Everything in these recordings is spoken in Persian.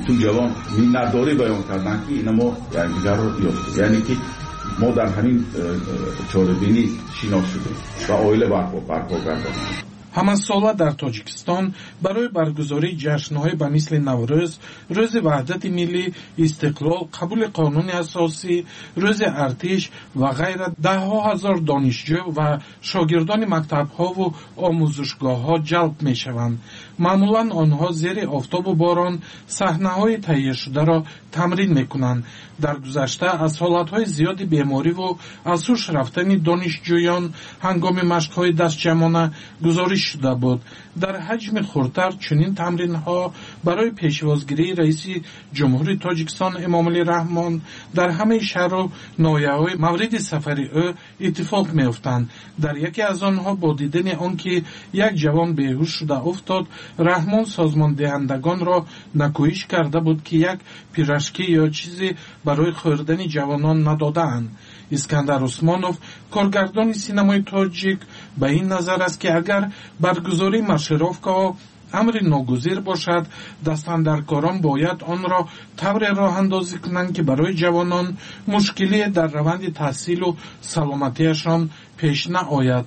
تو جوان مینداری بیان کردن که اینا ما یکدیگر رو یافتیم، یعنی که ما در همین چاره‌بینی شناخته شدیم و عائله برپا کردیم. همساله در تاجیکستان برای برگزاری جشن‌های به مثل نوروز، روز وحدت ملی، استقلال، قبول قانون اساسی، روز ارتش و غیره ده‌ها هزار دانشجو و شاگردان مکتب‌ها و آموزشگاه‌ها جلب می‌شوند. معمولاً آنها زیر آفتاب و باران صحنه‌های تهیه شده را تمرین می‌کنند. در گذشته از حالت‌های زیادی بیماری و از هوش رفتن دانشجویان هنگام مشق‌های دستجمعانه گزارش شده بود. در حجم خردتر چنین تمرین‌ها برای پیشوازگیری رئیس جمهوری تاجیکستان امامعلی رحمان در همه شهر و ناحیه‌های مورد سفر او اتفاق می‌افتند. در یکی از آنها با دیدن آنکه یک جوان بیهوش شده افتاد، رحمان سازمان دهندگان را نکوهش کرده بود که یک پیراشکی یا چیزی برای خوردن جوانان ندادند. اسکندر عثمانوف، کارگردان سینمای تاجیک، به این نظر است که اگر برگزاری مارشروفکا امر ناگزیر باشد، دستاندرکاران باید آن را طور راه اندازی کنند که برای جوانان مشکلی در روند تحصیل و سلامتیشان پیش نآید.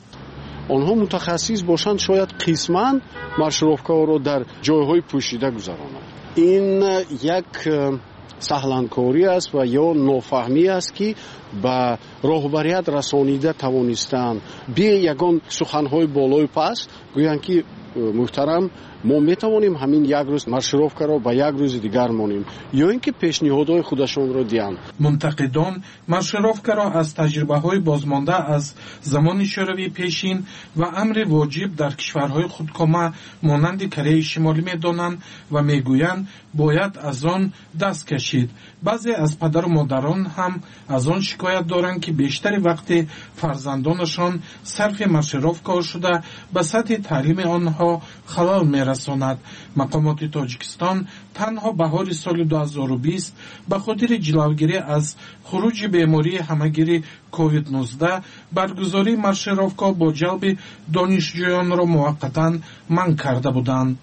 آنها متخصص باشند، شاید قسماً مارشروفکا را در جایهای پوشیده گذرانند. این یک سهلانکاری است و یا نافهمی است که به راهبریت رسانیده توانستند به یگان سخنهای بالای پس گویند که محترم ما میتوانیم همین یک روز مارشروفکا را به یک روز دیگر مانیم یا اینکه پیشنهادهای خودشان را دهند. منتقدان مارشروفکا را از تجربه‌های بازمانده از زمان شوروی پیشین و امر واجب در کشورهای خودکامه مانند کره شمالی می‌دانند و میگویند باید از آن دست کشید. بعضی از پدر و مادران هم از آن شکایت دارند که بیشتر وقت فرزندانشان صرف مارشروفکا شده به سطح تعلیم آنها خلل می‌رساند. مقامات تاجیکستان تنها بهار سال 2020 به خاطر جلوگیری از خروج بیماری همه‌گیر کووید 19 برگزاری مارشروفکا با جلب دانشجویان را موقتاً منع کرده بودند.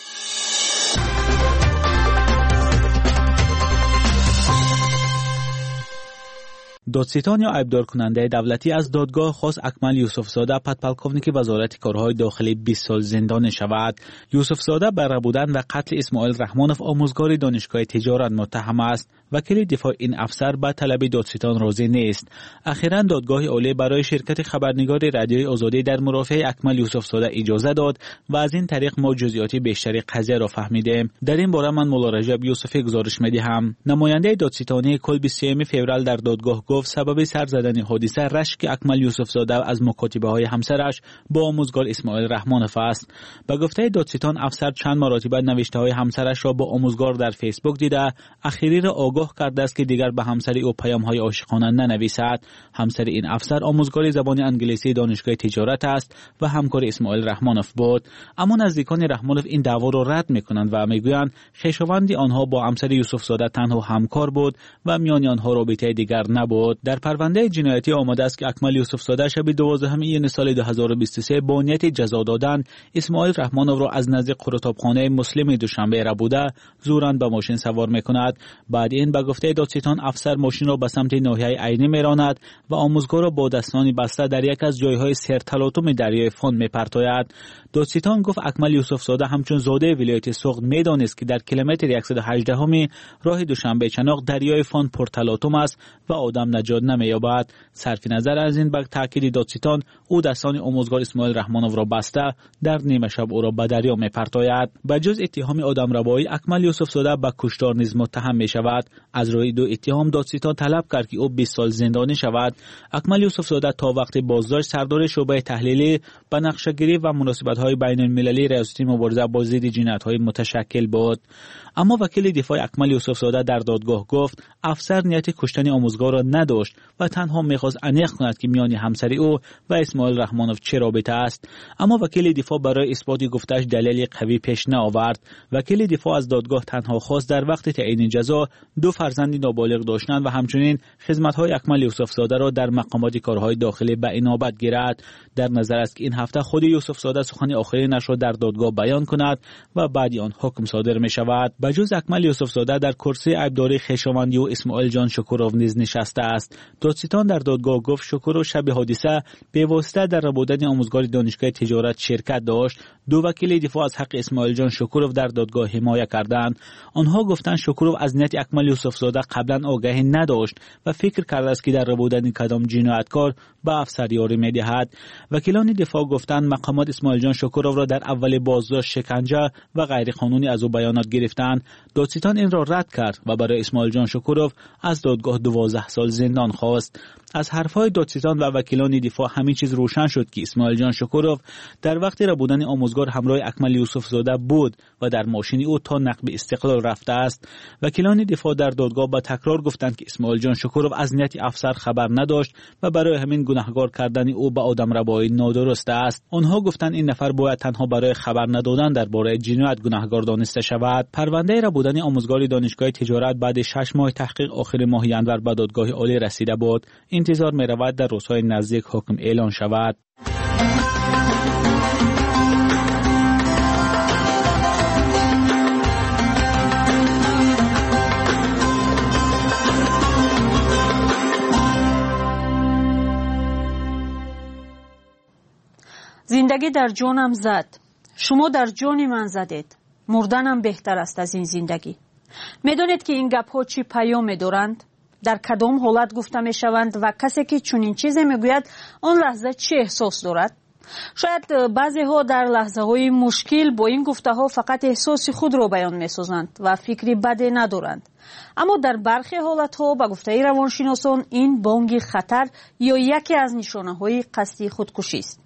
دادستان یا عیبدار کننده دولتی از دادگاه خواست اکمل یوسفزاده پدپلکونیک وزارت کارهای داخلی 20 سال زندانی شود. یوسفزاده بر بودن و قتل اسماعیل رحمانوف آموزگار دانشگاه تجارت متهم است. وکیل دفاع این افسر به طلب دادستان راضی نیست. اخیراً دادگاه عالی برای شرکت خبرنگار رادیوی آزادی در مرافعه اکمل یوسفزاده اجازه داد و از این طریق ما جزئیات بیشتری قضیه را فهمیدیم. در این باره من مولا رجب یوسفی گزارش می‌دهم. نماینده دادستانی کل 23 فوریه در دادگاه گفت سبب سر زدن حادثه رشک اکمل یوسفزاده از مکاتبه‌های همسرش با آموزگار اسماعیل رحمانوف است. به گفته دادستان افسر چند مرتبه نوشته‌های همسرش را با آموزگار در فیسبوک دیده، اخیری را آگاه کرده است که دیگر به همسر او پیام‌های عاشقانه ننویسد. همسر این افسر آموزگار زبان انگلیسی دانشگاه تجارت است و همکار اسماعیل رحمانوف بود. اما نزدیکان رحمانوف این دعوا را رد می‌کنند و می‌گویند خویشاوند آنها با همسر یوسفزاده تنها همکار بود و میان آنها رابطه دیگر نبود. در پرونده جنایتی آمده است که اکمل یوسفزاده شب 12 ژوئیه سال 2023 با نیت جزا دادن اسماعیل رحمانوف را از نزد قرطابخانه مسلم دوشنبه را بوده زوراً به ماشین سوار می‌کند. بعد این به گفته دادستان افسر ماشین را به سمت ناحیه عینی می‌راند و آموزگار را با دستان بسته در یک از جایهای سرتلاطم دریای فون می‌پرتاید. دادستان گفت اکمل یوسفزاده همچون زاده ولایت سوخت می‌دانست که در کیلومتر 118 راه دوشنبه چناق دریای فون پرتلاطم است و آدم نجات نمی‌یابد. صرف نظر از این به تاکید دادستان او دستان آموزگار اسماعیل رحمانوف را بسته در نیمه شب او را به دریا می‌پرتاید. به جز اتهام آدمربایی اکمل یوسفزاده به کشتار نیز متهم می‌شود. از روی دو اتهام دادستان طلب کرد که او 20 سال زندانی شود. اکمل یوسفزاده تا وقت بازداشت سردار شعبه تحلیلی به نقشه‌گیری و مناسبت‌های بین‌المللی ریاستی مبارزه با ضد جنایت‌های متشکل بود. اما وکیل دفاع اکمل یوسفزاده در دادگاه گفت افسر نیت کشتن آموزگار را نداشت نداشت و تنها می‌خواست انیق کند که میان همسر او و اسماعیل رحمانوف چه رابطه است. اما وکیل دفاع برای اثبات گفته‌اش دلیل قوی پیش نآورد. وکیل دفاع از دادگاه تنها خواست در وقت تعیین جزا 2 فرزند نابالغ داشتند و همچنین خدمت‌های اکمل یوسفزاده را در مقامات کارهای داخلی به انابت گیرد. در نظر است که این هفته خود یوسفزاده سخن آخرینش را در دادگاه بیان کند و بعد آن حکم صادر می شود. بجز اکمل یوسفزاده در کرسی عیبداری خویشاوندی و اسماعیل جان شکورov نیز نشسته است. دادستان در دادگاه گفت شکورov شب حادثه به واسطه در ربودن آموزگار دانشگاه تجارت شرکت داشت. 2 وکیل دفاع از حق اسماعیل جان شکورov در دادگاه حمایت کردند. آنها گفتند شکورov از نیت اکمل یوسفزاده قبلا آگاهی نداشت و فکر کرده است که در ربودن کدام جنایتکار به افسریاری می‌دهد. وکیلان دفاع گفتند مقامات اسماعیل جان شکورov را در اول بازداشت شکنجه و غیر قانونی از او بیانات گرفتند. دادستان این را رد کرد و برای اسماعیل جان شکورov از دادگاه 12 سال زندان خواست. از حرفهای دادستان و وکیلان دفاع همین چیز روشن شد که اسماعیل جان شکورov در وقت ربودن آموزگار همراه اکمل یوسفزاده بود و در ماشین او تا نقب استقلال رفته است. وکیلان دفاع در دادگاه با تکرار گفتند که اسماعیل جان شکورov از نیت افسر خبر نداشت و برای همین گناهکار کردن او به آدمربایی نادرست است. آنها گفتند این نفر باید تنها برای خبر ندادن درباره جنایت گناهکار دانسته شود. پرونده ربودن آموزگار دانشگاه تجارت بعد 6 ماه تحقیق آخر ماه ژانویه به دادگاه عالی رسیده بود. انتظار می رود در روزهای نزدیک حکم اعلان شود. زندگی در جانم زد. شما در جان من زدید. مردنم بهتر است از این زندگی. میدونید که این گپ‌ها چی پیام دارند؟ در کدام حالت گفته میشوند و کسی که چنین چیزی میگوید آن لحظه چه احساس دارد؟ شاید بعضی ها در لحظه های مشکل با این گفته ها فقط احساس خود را بیان میسازند و فکری بدی ندارند. اما در برخی حالت ها به گفته روانشناسان این بانگ خطر یا یکی از نشانه های قصدی خودکشی است.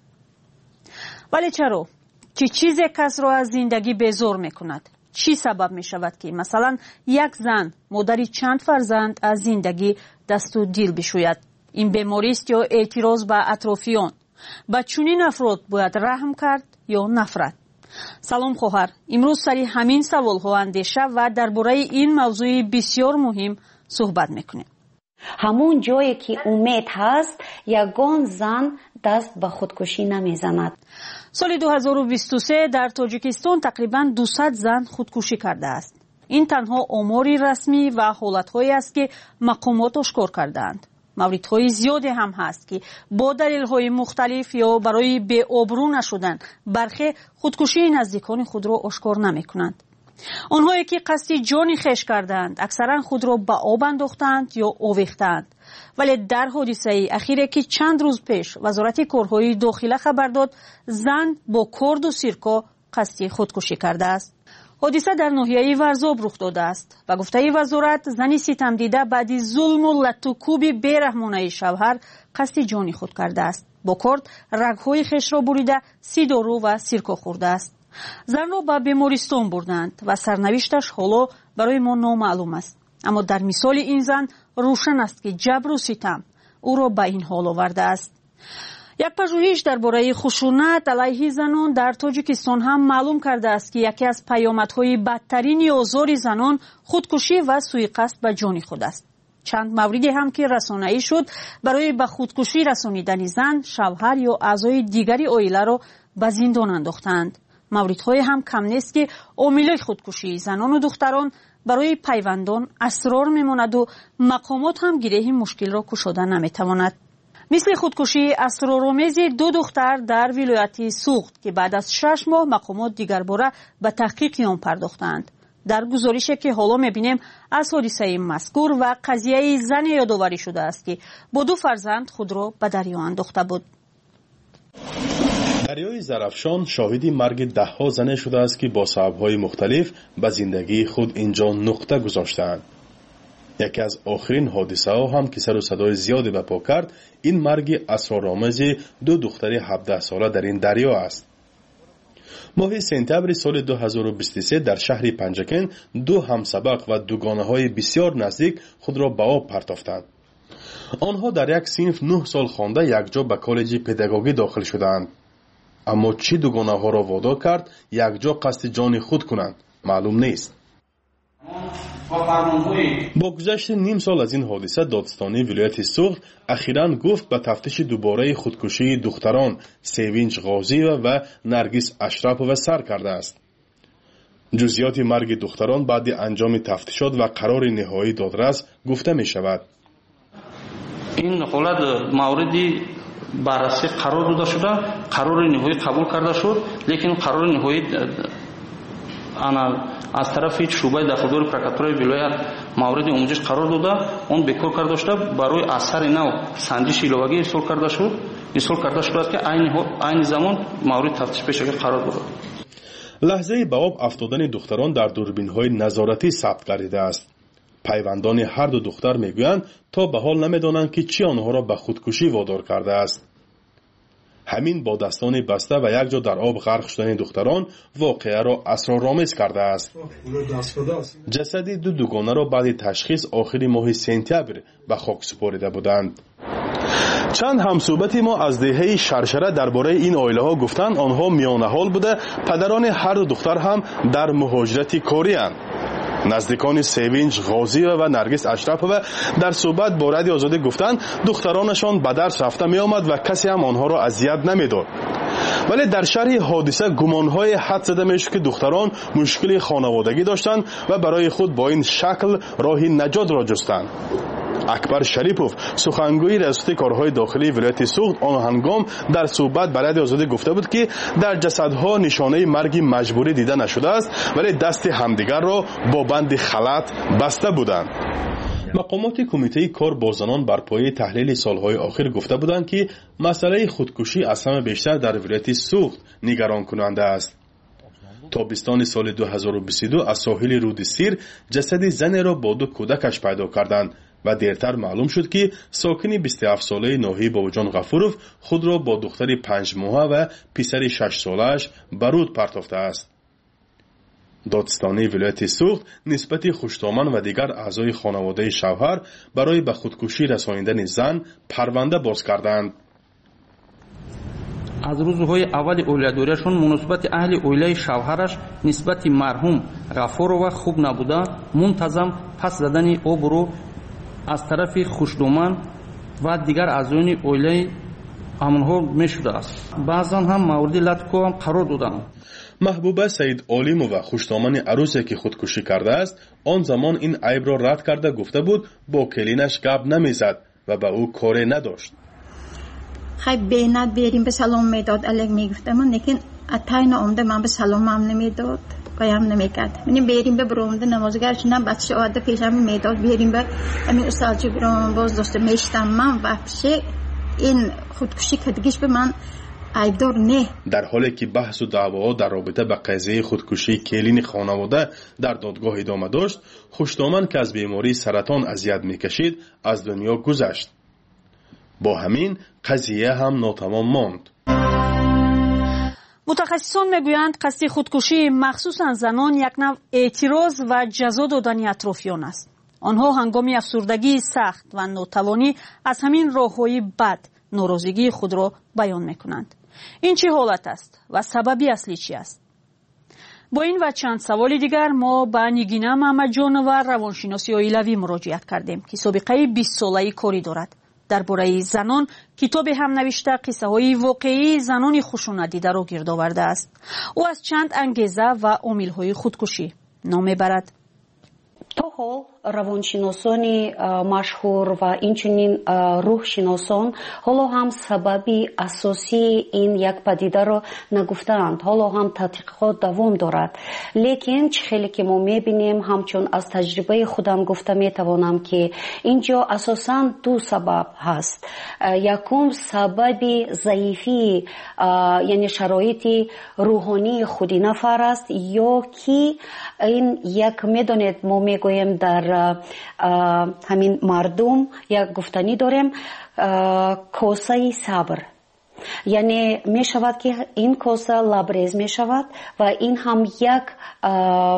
ولی چرا؟ چه چیزی کس را از زندگی بیزار میکند؟ چی سبب می شود که مثلا یک زن مادری چند فرزند از زندگی دست و دل بشوید؟ این بیماری است یا اعتراض به اطرافیان؟ به چنین افراد باید رحم کرد یا نفرت؟ سلام خواهر، امروز سری همین سوال ها اندیشه و درباره این موضوع بسیار مهم صحبت میکنیم. همون جایی که امید هست یگان زن دست به خودکشی نمیزند. سال 2023 در تاجیکستان تقریباً 200 زن خودکشی کرده است. این تنها آماری رسمی و حالت‌هایی است که مقامات اشکار کردند. موردهای زیادی هم هست که با دلیل‌های مختلف یا برای بی‌آبرو نشدن برخی خودکشی نزدیکان خود را اشکار نمی‌کنند. آنهایی که قصد جان خویش کردند اکثرا خود را به آب انداختند یا آویختند. ولی در حادثه اخیری که چند روز پیش وزارت کارهای داخله خبر داد زن با کرد و سیرکا قصد خودکشی کرده است. حادثه در ناحیه ورزاب رخ داده است و گفته وزارت زنی ستم دیده بعد ظلم و لطوکوب بیرحمانه شوهر قصد جان خود کرده است. با کرد رگ‌های خویش را بریده 30 دارو و سیرکا خورده است. زن را به بیمارستان بردند و سرنوشتش حالا برای ما نامعلوم است. اما در مثال این زن روشن است که جبر و ستم او را به این حال آورده است. یک پژوهش درباره خشونت علیه زنان در تاجیکستان هم معلوم کرده است که یکی از پیامدهای بدترین آزار زنان خودکشی و سوءقصد به جان خود است. چند موردی هم که رسانه‌ای شد برای به خودکشی رسانیدن زن، شوهر یا اعضای دیگری عائله را به زندان انداختند. موردهای هم کم نیست که عامل خودکشی زنان و دختران برای پیوندان اسرار میماند و مقامات هم گره مشکل را گشوده نمیتواند. مثل خودکشی اسرارآمیز 2 دختر در ولایت سوخت که بعد از 6 ماه مقامات دیگر باره به تحقیق آن پرداختند. در گزارشی که حالا میبینیم از حادثه مذکور و قضیه زن یادآوری شده است که با 2 فرزند خود را به دریا انداخته بود. دریای زرافشان شاهدی مرگ 10 زن شده است که با سبب‌های مختلف به زندگی خود اینجا نقطه گذاشتند. یکی از آخرین حادثه ها هم که سر و صدای زیادی به پا کرد این مرگ اسرارآمیز 2 دختر 17 ساله در این دریا است. ماه سپتامبر سال 2023 در شهر پنجکن 2 همسبق و دوگانه های بسیار نزدیک خود را به آب پرتافتند. آنها در یک صنف 9 سال خوانده یکجا به کالج پداگوژی داخل شدند. اما چی دو گناه را وادار کرد یکجا قصد جان خود کنند معلوم نیست. با گذشت نیم سال از این حادثه دادستانی ولایت سوخت اخیراً گفت به تفتیش دوباره خودکشی دختران سیوینج غازی و نرگس اشرفووا سر کرده است. جزئیات مرگ دختران بعد انجام تفتیشات و قرار نهایی دادرس گفته می شود. این حالت موردی بررسی قرار داده شده، قرار نهایی قبول کرده شد، لیکن قرار نهایی از طرف شعبه داخلدار پرکاتورای ولایت مورد آموزش قرار داده، اون بکار کرده شده، برای اثر نو سنجش ایلوگی ارسال کرده شد است که عین زمان مورد تفتیش پیشگی قرار داده. لحظه به آب افتادن دختران در دوربین‌های نظارتی ثبت گردیده است. پیوندان هر دو دختر میگویند تا به حال نمیدانند که چی آنها را به خودکشی وادار کرده است. همین با دستان بسته و یک جا در آب غرق شدن دختران واقعه را اسرارآمیز کرده است. جسد دو دوگانه را بعد تشخیص آخر ماه سپتامبر به خاک سپرده بودند. چند همصحبت ما از دهه شرشره درباره این عائله ها گفتند آنها میانه حال بوده، پدران هر دو دختر هم در مهاجرت کاری اند. نزدیکان سیوینج غازی و نرگس اشرفووا در صحبت با رادیو آزادی گفتند دخترانشان به درس رفته می آمد و کسی هم آنها را اذیت نمیداد. ولی در شرح حادثه گمانهای حد زده میشد که دختران مشکل خانوادگی داشتند و برای خود با این شکل راه نجات را جستند. اکبر شریپوف سخنگوی ریاست کارهای داخلی ولایت سوخت آن هنگام در صحبت با رادیو آزادی گفته بود که در جسدها نشانه مرگ مجبوری دیده نشده است ولی دست همدیگر را با بند خلط بسته بودند. مقامات کمیته کار با زنان بر پایه تحلیل سالهای آخر گفته بودند که مسئله خودکشی از همه بیشتر در ولایت سوخت نگران کننده است. تابستان سال 2022 از ساحل رود سیر جسد زن را با دو کودکش پیدا کردند و دیرتر معلوم شد که ساکن 27 ساله ناهی بابجان غفوروف خود را با دختر 5 ماهه و پسر 6 سالش به رود پرتافته است. دادستانی ولایت سوخت نسبت خوشتامن و دیگر اعضای خانواده شوهر برای به خودکشی رسانیدن زن پرونده باز کردند. از روزهای اول اولاداریشون مناسبت اهل اویله شوهرش نسبت مرحوم غفورووا خوب نبوده، منتظم پس زدن آب رو از طرف خوشدومن و دیگر اعضای اویله همونها میشده است. بعضا هم مورد لطکو هم قرار دادند. محبوبه سید علیمووا خوشدامن عروسی که خودکشی کرده است آن زمان این عیب را رد کرده گفته بود با کلینش گپ نمیزد و به او کاری نداشت. خیلی بینت بیاریم به سلام میداد الگ میگفتم لیکن اتاین آمده من به سلام هم نمیداد و هم نمیکرد. منیم بیاریم به برونده نمازگرش نم بچه آده پیشم میداد بیاریم به همین استالچه برام باز داشته میشتم من وحشه این خودکشی کدگیش به من عیبدار نه. در حالی که بحث و دعواها در رابطه به قضیه خودکشی کلین خانواده در دادگاه ادامه داشت، خوشدامن که از بیماری سرطان اذیت میکشید از دنیا گذشت. با همین قضیه هم ناتمام ماند. متخصصان میگویند قصد خودکشی مخصوصا زنان یک نوع اعتراض و جزا دادن اطرافیان است. آنها هنگام افسردگی سخت و ناتوانی از همین راه‌های بد ناراضگی خود را بیان میکنند. این چه حالت است و سببی اصلی چی است؟ با این و چند سوال دیگر ما به نگینه محمد جان و روانشناسی عائلوی مراجعت کردیم که سابقه 20 ساله کاری دارد. درباره زنان کتاب هم نوشته قصه های واقعی زنان خشونت‌دیده را گرد آورده است. او از چند انگیزه و عامل های خودکشی نام میبرد. تا حال روانشناسان مشهور و اینچنین روحشناسان حالا هم سببی اساسی این یک پدیده را نگفتند. حالا هم تحقیقات دوام دارد. لیکن خیلی که ما میبینیم همچون از تجربه خودم گفته میتوانم که اینجا اساساً دو سبب هست. یکم سببی ضعیفی یعنی شرایط روحانی خودی نفر است یا که این یک میدانید ما میگویم در همین مردم یک گفتنی داریم کوسه صبر، یعنی می شود که این کوسه لبریز می شود و این هم یک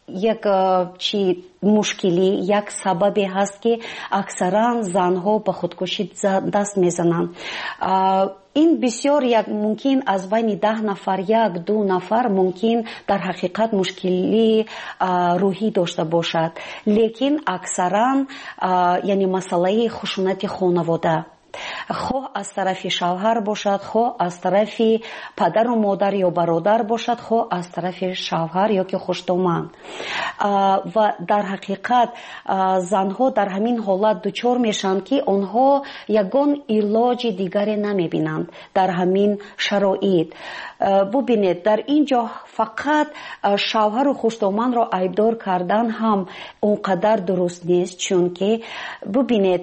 як чи мушкилӣ, як сабабе ҳаст ки аксаран занҳо ба худкушӣ даст мезананд. ин бисёр як мумкин аз байни 10 нафар 1-2 нафар мумкин дар ҳақиқат мушкилӣ рӯҳӣ дошта бошад, лекин аксаран яъне масъалаи хушунати хонавода хоҳ аз тарафи шавҳар бошад, хоҳ аз тарафи падару модар ё бародар бошад, хоҳ аз тарафи шавҳар ё ки хуштоманд. ва дар ҳақиқат занҳо дар ҳамин ҳолат дучор мешаванд ки онҳо ягон илоҷи дигаре намебинанд дар ҳамин шароит. бубинед, дар ин ҷо фақат шавҳару хуштомандро айбдор кардан ҳам он қадар дуруст нест, чунки бубинед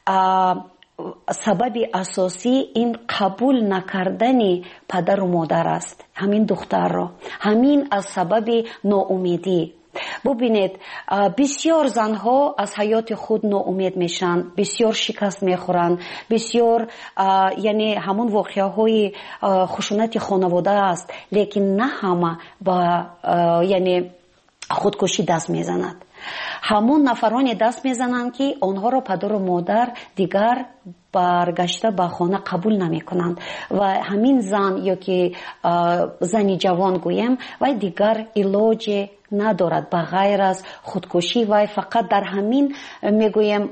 сабаби асосӣ ин қабул накардани падару модар аст, ҳамин духтарро, ҳамин аз сабаби ноумедӣ. бубинед, бисёр занҳо аз ҳаёти худ ноумед мешанд, бисёр шикаст мехӯранд, бисёр яъне ҳамон воқеаҳои хушунати хонавода аст, лекин на ҳама ба яъне худкушӣ даст мезанад. ҳамон нафароне даст мезананд ки онҳоро падару модар дигар баргашта ба хона қабул намекунанд ва ҳамин зан ё ки зани ҷавон гӯем, вай дигар илоҷе надорад ба ғайр аз худкушӣ. вай фақат дар ҳамин мегӯем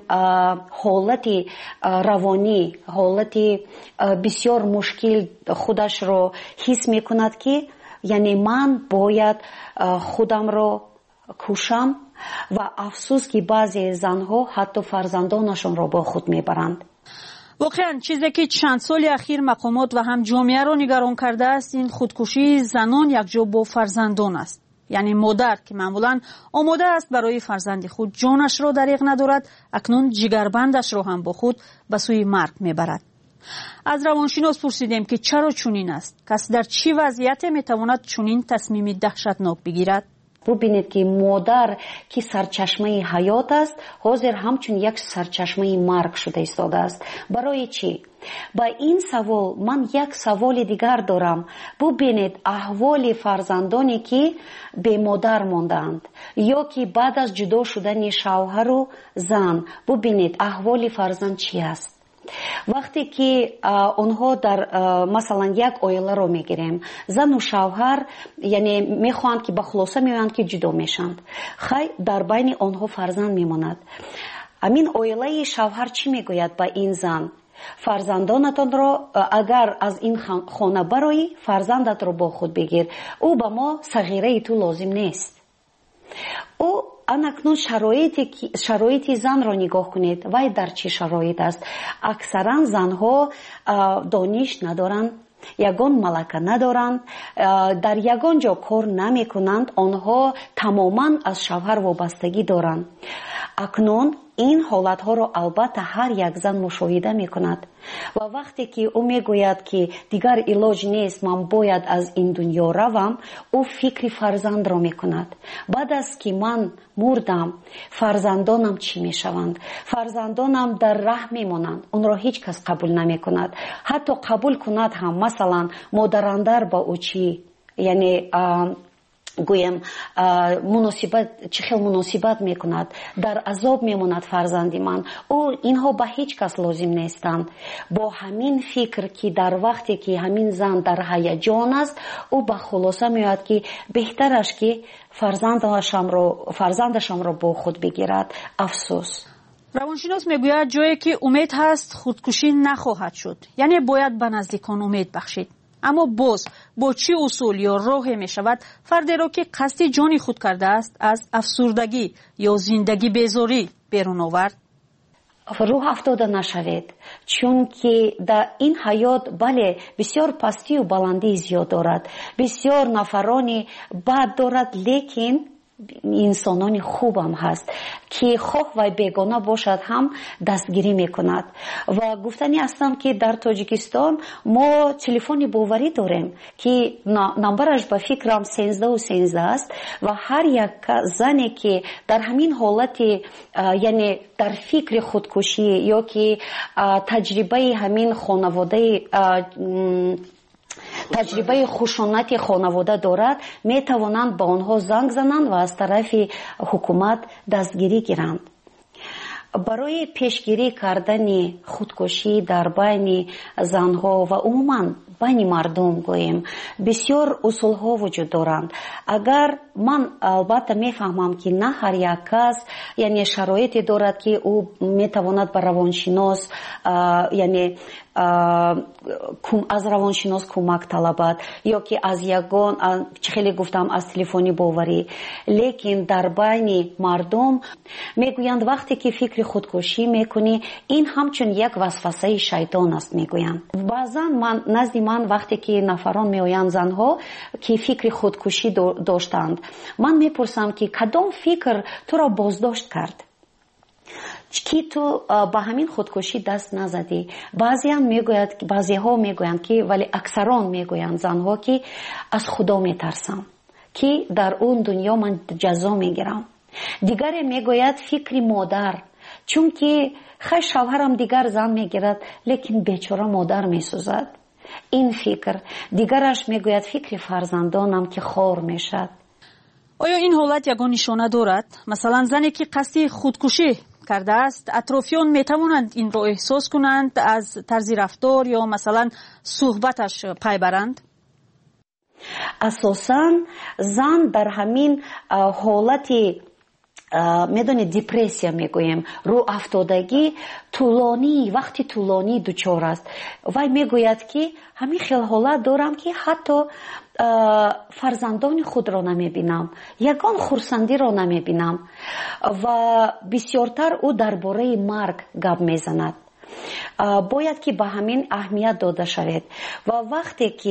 ҳолати равонӣ, ҳолати бисёр мушкил худашро ҳис мекунад ки яъне ман бояд худамро кушам ва афсӯс ки баъзе занҳо ҳатто фарзандонашонро бо худ мебаранд. воқеан чизе ки чанд соли ахир мақомот ва ҳам ҷомеаро нигарон кардааст, ин худкушии занон якҷо бо фарзандон аст. яъне модар ки маъмулан омода аст барои фарзанди худ ҷонашро дариғ надорад, акнун ҷигарбандашро ҳам бо худ ба сӯи марг мебарад. аз равоншинос пурсидем ки чаро чунин аст? кас дар чӣ вазъияте метавонад чунин тасмими таҳшатнок бигирад? бубинед ки модар ки сарчашмаи ҳаёт аст, ҳозир ҳамчун як сарчашмаи марг шуда истодааст. барои чӣ? ба ин савол ман як саволи дигар дорам. бубинед аҳволи фарзандоне ки бемодар мондаанд ё ки баъд аз ҷудо шудани шавҳару зан, бубинед аҳволи фарзанд чӣ аст? вақте ки онҳо дар масалан як оиларо мегирем, зану шавҳар яъне мехоҳанд ки ба хулоса меоянд ки ҷудо мешанд, хай дар байни онҳо фарзанд мемонад. ҳамин оилаи шавҳар чӣ мегӯяд ба ин зан? фарзандонатонро агар аз ин хона бароӣ, фарзандатро бо худ бигир, ӯ ба мо сағираи ту лозим нест. ӯ анакнун шароити занро нигоҳ кунед, вай дар чӣ шароит аст? аксаран занҳо дониш надоранд, ягон малака надоранд, дар ягон ҷо кор намекунанд, онҳо тамоман аз шавҳар вобастагӣ доранд. акнун ин ҳолатҳоро албатта ҳар як зан мушоҳида мекунад ва вақте ки ӯ мегӯяд ки дигар илоҷ нест, ман бояд аз ин дунё равам, ӯ фикри фарзандро мекунад. баъд аз ки ман мурдам, фарзандонам чӣ мешаванд? фарзандонам дар раҳ мемонанд, онро ҳеҷ кас қабул намекунад. ҳатто қабул кунад ҳам, масалан модарандар ба ӯ чӣ, яъне гӯем чӣ хел муносибат мекунад, дар азоб мемонад фарзанди ман, ӯ инҳо ба ҳеҷ кас лозим нестанд. бо ҳамин фикр ки дар вақте ки ҳамин зан дар ҳаяҷон аст, ӯ ба хулоса меояд ки беҳтараш ки фарзандашамро бо худ бигирад. афсӯс. равоншинос мегӯяд ҷое ки умед ҳаст, худкушӣ нахоҳад шуд, яъне бояд ба наздикон умед бахшид. аммо боз бо чӣ усул ё роҳе мешавад фардеро ки қасди ҷони худ кардааст аз афсурдагӣ ё зиндагӣ безорӣ берун овард? рӯҳ афтода нашавед, чунки дар ин ҳаёт бале бисёр пастию баландии зиёд дорад, бисёр нафарони бад дорад, лекин инсонони хубам ҳаст ки хоҳ вай бегона бошад ҳам дастгирӣ мекунад. ва гуфтани ҳастам ки дар Тоҷикистон мо телефони боварӣ дорем ки номбараш ба фикрам 1313 аст ва ҳар як зане ки дар ҳамин ҳолати яъне дар фикри худкушӣ ё ки таҷрибаи ҳамин хонаводаи таҷрибаи хушунати хонавода дорад, метавонанд ба онҳо занг зананд ва аз тарафи ҳукумат дастгирӣ гиранд. барои пешгирӣ кардани худкушӣ дар байни занҳо ва умуман байни мардум гӯем бисёр усулҳо вуҷуд доранд. агар ман албатта мефаҳмам ки на ҳар як кас яъне шароите дорад ки ӯ метавонад ба равоншинос яъне аз равоншинос кӯмак талабад ё ки аз ягон чӣ хеле гуфтам аз телефони боварӣ. лекин дар байни мардум мегӯянд вақте ки фикри худкушӣ мекунӣ ин ҳамчун як васвасаи шайтон аст мегӯянд. баъзан назди ман вақте ки нафарон меоянд занҳо ки фикри худкушӣ доштанд, ман мепурсам ки кадом фикр туро боздошт кард ки ту ба ҳамин худкушӣ даст назадӣ. баъзеҳо мегӯянд ки вале аксарон мегӯянд занҳо ки аз худо метарсам ки дар он дунё ман ҷазо мегирам. дигаре мегӯяд фикри модар, чунки хай шавҳарам дигар зан мегирад лекин бечора модар месӯзад. ин фикр. дигараш мегӯяд фикри фарзандонам ки хор мешад. оё ин ҳолат ягон нишона дорад? масалан зане ки қасди худкушӣ кардааст, атрофиён метавонанд инро эҳсос кунанд, аз тарзи рафтор ё масалан суҳбаташ пай баранд? асосан зан дар ҳамин ҳолати медонед депрессия мегӯем, рӯафтодагӣ вақти тӯлонӣ дучор аст. вай мегӯяд ки ҳамин хел ҳолат дорам ки ҳатто фарзандони худро намебинам, ягон хурсандиро намебинам ва бисёртар ӯ дар бораи марг гап мезанад. бояд ки ба ҳамин аҳамият дода шавед. ва вақте ки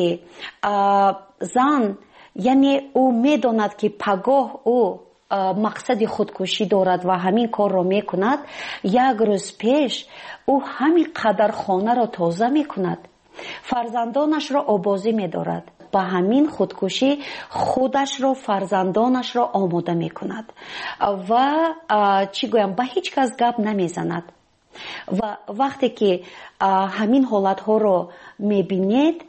зан яъне ӯ медонад ки пагоҳ ӯ мақсади худкушӣ дорад ва ҳамин корро мекунад, як рӯз пеш ӯ ҳамин қадар хонаро тоза мекунад, фарзандонашро обозӣ медорад, ба ҳамин худкушӣ худашро фарзандонашро омода мекунад ва чӣ гӯям ба ҳеҷ кас гап намезанад. ва вақте ки ҳамин ҳолатҳоро мебинед,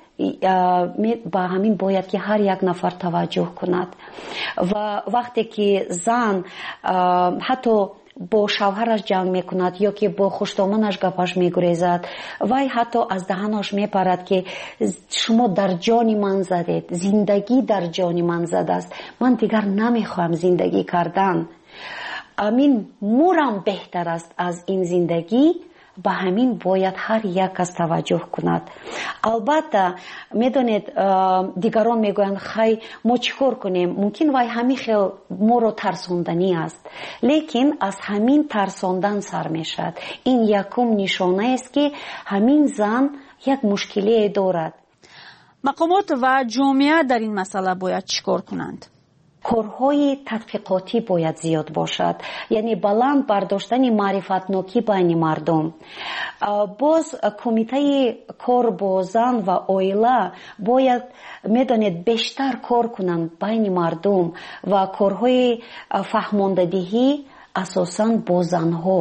ба ҳамин бояд ки ҳар як нафар таваҷҷӯҳ кунад. ва вақте ки зан ҳатто бо шавҳараш ҷанг мекунад ё ки бо хуштоманаш гапаш мегурезад, вай ҳатто аз таҳанаш мепарад ки шумо дар ҷони ман задед, зиндагӣ дар ҷони ман задааст, ман дигар намехоҳам зиндагӣ кардан, амин мурам беҳтар аст аз ин зиндагӣ. ба ҳамин бояд ҳар як кас таваҷҷӯҳ кунад. албатта медонед дигарон мегӯянд хай мо чӣ кор кунем, мумкин вай ҳамин хел моро тарсонданӣ аст, лекин аз ҳамин тарсондан сар мешавад. ин якум нишонаест ки ҳамин зан як мушкилие дорад. мақомот ва ҷомеа дар ин масъала бояд чӣ кор кунанд? корҳои тадқиқотӣ бояд зиёд бошад, яъне баланд бардоштани маърифатнокӣ байни мардум. боз кумитаи кор бо зан ва оила бояд медонед бештар кор кунанд байни мардум ва корҳои фаҳмондадиҳӣ асосан бо занҳо.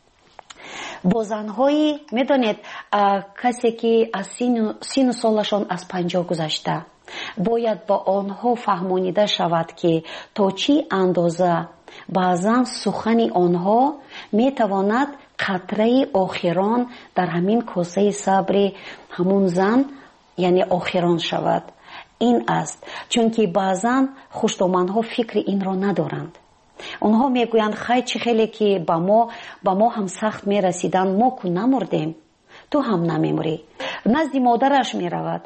бо занҳои медонед касе ки аз сину солашон аз 50 гузашта, бояд ба онҳо фаҳмонида шавад ки то чӣ андоза баъзан сухани онҳо метавонад қатраи охирон дар ҳамин косаи сабри ҳамун зан яъне охирон шавад. ин аст, чунки баъзан хуштоманҳо фикри инро надоранд. онҳо мегӯянд хай чӣ хеле ки ба мо ҳам сахт мерасиданд, мо ку намурдем, ту ҳам намемурӣ. назди модараш меравад,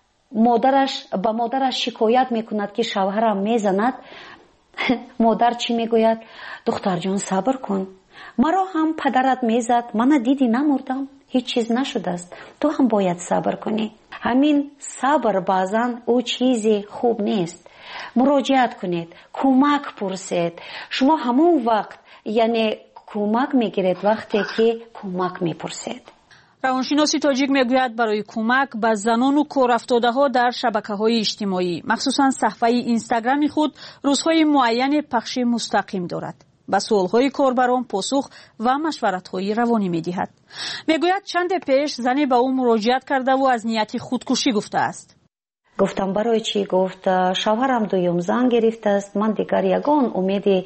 ба модараш шикоят мекунад ки шавҳарам мезанад. модар чӣ мегӯяд? духтарҷон сабр кун, маро ҳам падарат мезад, мана диди намурдам, ҳеҷ чиз нашудааст, ту ҳам бояд сабр кунӣ. ҳамин сабр баъзан ӯ чизи хуб нест. муроҷиат кунед, кӯмак пурсед. шумо ҳамон вақт яъне кӯмак мегиред вақте ки кӯмак мепурсед. равоншиноси тоҷик мегӯяд барои кӯмак ба занону корафтодаҳо дар шабакаҳои иҷтимоӣ, махсусан саҳифаи инстаграми худ рӯзҳои муайяне пахши мустақим дорад. ба суолҳои корбарон посух ва машваратҳои равонӣ медиҳад. мегӯяд чанде пеш зане ба ӯ муроҷиат кардаву аз нияти худкушӣ гуфтааст. گفتم برای چی؟ گفت شوهرم دوم زن گرفته است، من دیگر یگان امیدی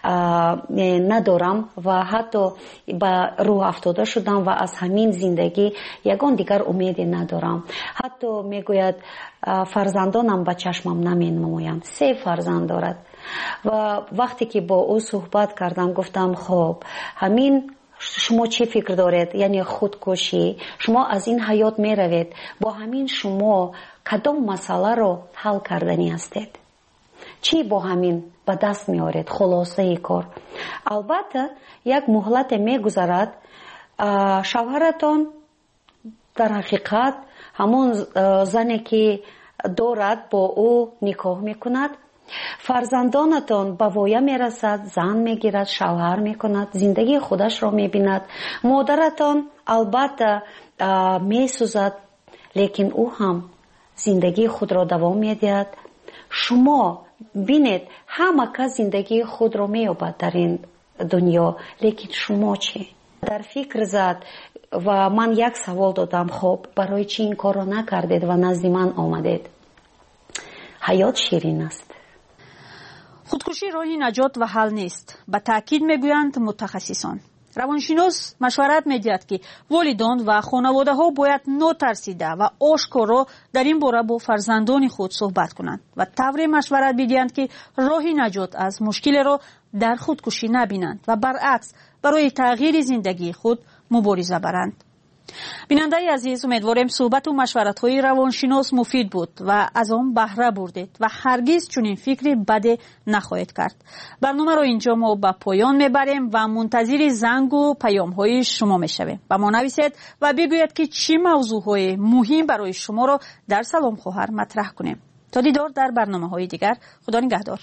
ندارم و حتی به روح افتاده شدم و از همین زندگی یگان دیگر امیدی ندارم. حتی میگوید فرزندانم به چشمم نمینمایند. 3 فرزند دارد. و وقتی که با او صحبت کردم گفتم خب همین شما چی فکر دارید؟ یعنی خودکشی. شما از این حیات می روید، با همین شما کدام مسئله رو حل کردنی هستید؟ چی با همین به دست می آورید؟ خلاصه کار. البته یک مهلت می گذرد. شوهرتان در حقیقت همون زنی که دارد با او نکاح می کند. فرزندانتان به وایه می رسد، زن می گیرد، شوهر می کند، زندگی خودش را می بیند. مادرتان البته می سوزد، لیکن او هم زندگی خود را دوام می دهد. شما بینید همه کس زندگی خود را می یابد در این دنیا، لیکن شما چی؟ در فکر زد و من یک سوال دادم، خب برای چی این کار را نکردید و نزد من آمدید؟ حیات شیرین است. خودکشی راهی نجات و حل نیست. به تاکید میگویند متخصصان. روانشناس مشورت میدهد که والدان و خانواده ها باید نترسیده و آشکارا در این باره با فرزندان خود صحبت کنند و طوری مشورت بدهند که راهی نجات از مشکل را در خودکشی نبینند و برعکس برای تغییر زندگی خود مبارزه برند. بیننده عزیز، امیدواریم صحبت و مشورت‌های روانشناس مفید بود و از آن بهره بردید و هرگز چنین فکری بد نخواهید کرد. برنامه را اینجا ما به پایان میبریم و منتظر زنگ و پیام‌های شما میشویم. با ما نویسید و بگویید که چه موضوعهای مهم برای شما را در سلام خواهر مطرح کنیم. تا دیدار در برنامه‌های دیگر. خدا نگهدار.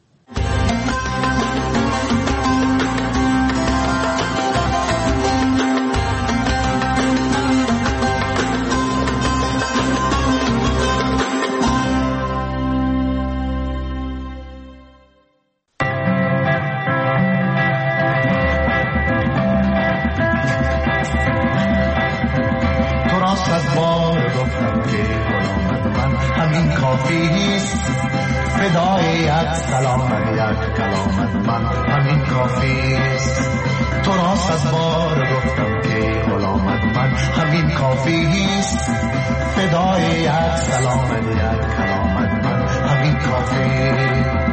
فدای یک سلام یک کلامت من همین کافیست. تو را صد بار گفتم که غلامت من همین کافیست. فدای یک سلام یک کلامت من همین کافیست.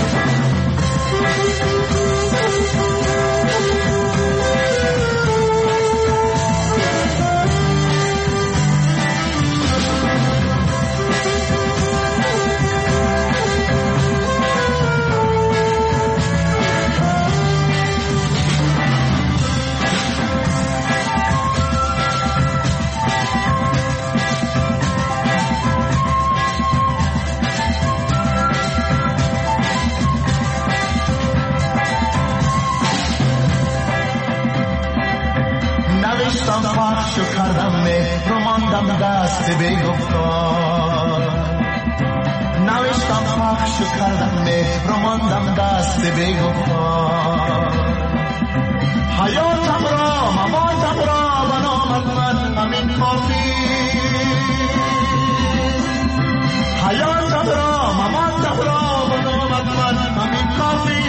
پخش کردم مهر و ماندم دست بیگفتار. نوشتم پخش کردم مهر و ماندم دست بیگفتار. حیاتم را مماتم را به نامت من همین کافی. حیاتم را مماتم را به نامت من همین کافی.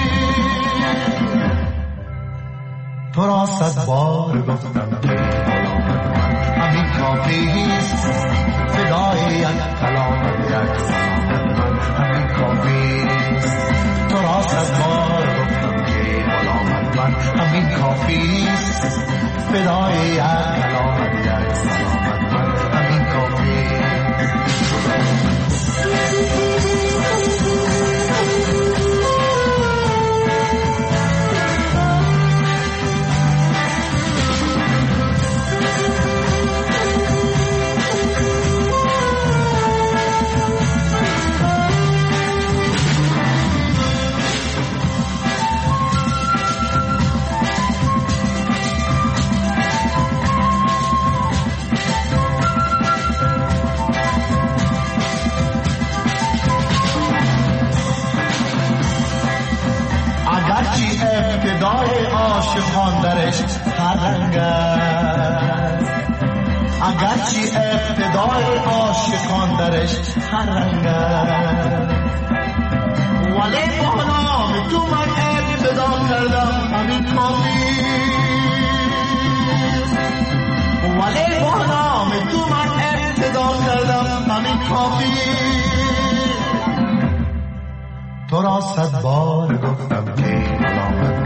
تو را صد بار گفتم که غلامت من همین کافیست. فدای یک کلامت یک سلامت من همین کافیست. تو را صد بار گفتم که غلامت من همین کافیست. فدای یک کلامت یک سلامت من همین کافیست. ابتدای عاشقان درش هر رنگ است. اگرچه اقتدار عاشقان درش هر رنگ است، ولی با نام تو من اقتدا کردم همین کافی، ولی با نام تو من اقتدا کردم همین کافی. تو را 100 بار گفتم که ملامت